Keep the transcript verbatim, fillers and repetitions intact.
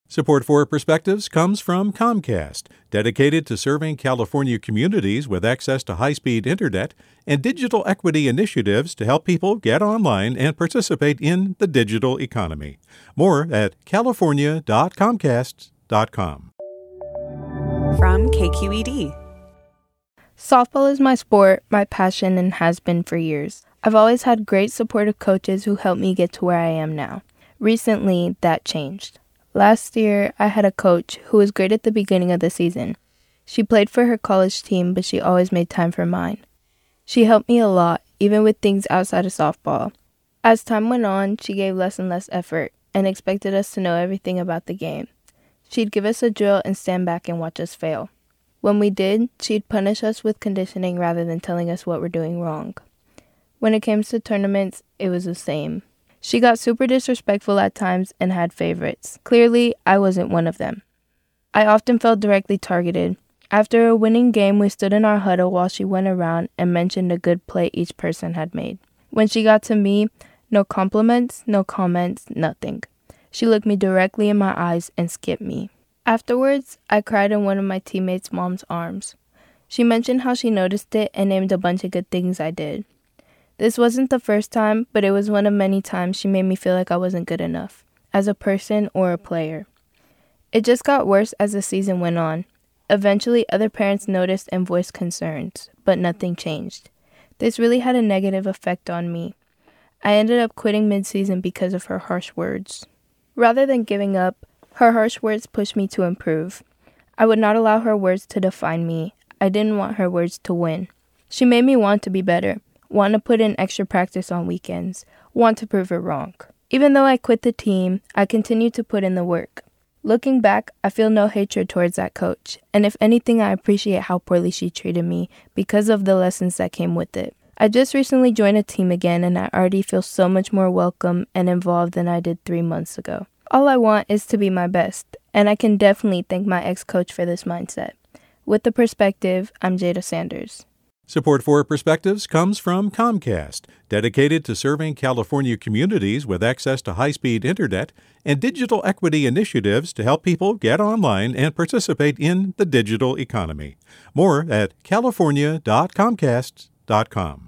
Support for Perspectives comes from Comcast, dedicated to serving California communities with access to high-speed internet and digital equity initiatives to help people get online and participate in the digital economy. More at california dot comcast dot com. From K Q E D. Softball is my sport, my passion, and has been for years. I've always had great supportive coaches who helped me get to where I am now. Recently, that changed. Last year, I had a coach who was great at the beginning of the season. She played for her college team, but she always made time for mine. She helped me a lot, even with things outside of softball. As time went on, she gave less and less effort and expected us to know everything about the game. She'd give us a drill and stand back and watch us fail. When we did, she'd punish us with conditioning rather than telling us what we're doing wrong. When it came to tournaments, it was the same. She got super disrespectful at times and had favorites. Clearly, I wasn't one of them. I often felt directly targeted. After a winning game, we stood in our huddle while she went around and mentioned a good play each person had made. When she got to me, no compliments, no comments, nothing. She looked me directly in my eyes and skipped me. Afterwards, I cried in one of my teammates' mom's arms. She mentioned how she noticed it and named a bunch of good things I did. This wasn't the first time, but it was one of many times she made me feel like I wasn't good enough, as a person or a player. It just got worse as the season went on. Eventually, other parents noticed and voiced concerns, but nothing changed. This really had a negative effect on me. I ended up quitting mid-season because of her harsh words. Rather than giving up, her harsh words pushed me to improve. I would not allow her words to define me. I didn't want her words to win. She made me want to be better. Want to put in extra practice on weekends, want to prove her wrong. Even though I quit the team, I continued to put in the work. Looking back, I feel no hatred towards that coach, and if anything, I appreciate how poorly she treated me because of the lessons that came with it. I just recently joined a team again, and I already feel so much more welcome and involved than I did three months ago. All I want is to be my best, and I can definitely thank my ex-coach for this mindset. With the perspective, I'm Jada Sanders. Support for Perspectives comes from Comcast, dedicated to serving California communities with access to high-speed internet and digital equity initiatives to help people get online and participate in the digital economy. More at california dot comcast dot com.